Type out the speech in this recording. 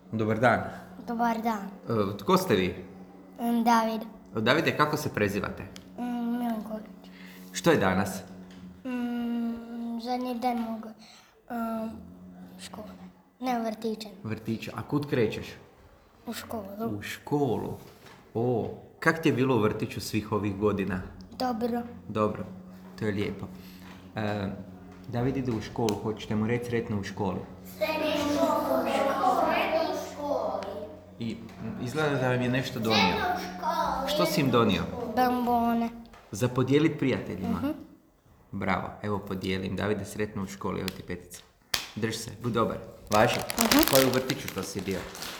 Dobar dan. Dobar dan. Tko ste vi? David. Davide, kako se prezivate? Milinković. Što je danas? Zadnji dan mog škole. Ne, vrtića. Vrtića. A kud krećeš? U školu. U školu. O, kak ti je bilo u vrtiću svih ovih godina? Dobro. Dobro, to je lijepo. David ide u školu, hoćete mu reći sretno u školi? I izgleda da vam je nešto donio. Što si im donio? Bombone. Za podijelit prijateljima? Bravo, evo podijelim. Davide, sretno u školi, evo ti petica. Drž se, bud dobar. Važi, koji u vrtiću to si bio?